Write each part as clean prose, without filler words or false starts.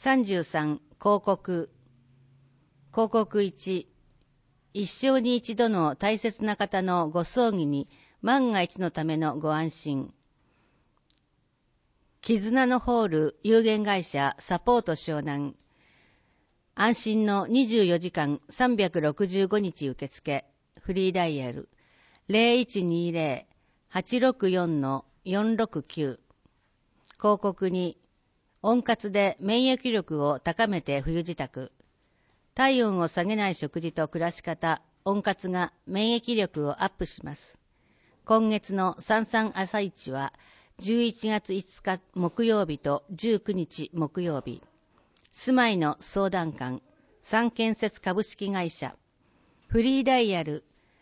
33、広告。広告1、一生に一度の大切な方のご葬儀に万が一のためのご安心。絆のホール有限会社サポート湘南。安心の24時間365日受付。フリーダイヤル 0120-864-469。広告に温活で免疫力を高めて冬支度。体温を下げない食事と暮らし方、温活が免疫力をアップします。今月の三々朝市は11月5日木曜日と19日木曜日。住まいの相談館、三建設株式会社。フリーダイヤル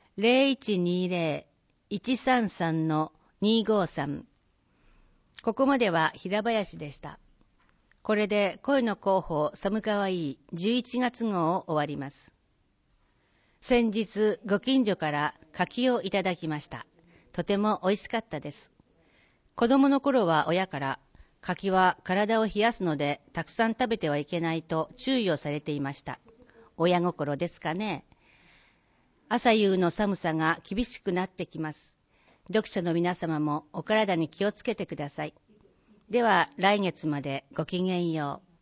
0120-133-253。ここまでは平林でした。これで恋の広報寒かわいい11月号を終わります。先日ご近所から柿をいただきました。とても美味しかったです。子供の頃は親から柿は体を冷やすのでたくさん食べてはいけないと注意をされていました。親心ですかね。朝夕の寒さが厳しくなってきます。読者の皆様もお体に気をつけてください。では来月までごきげんよう。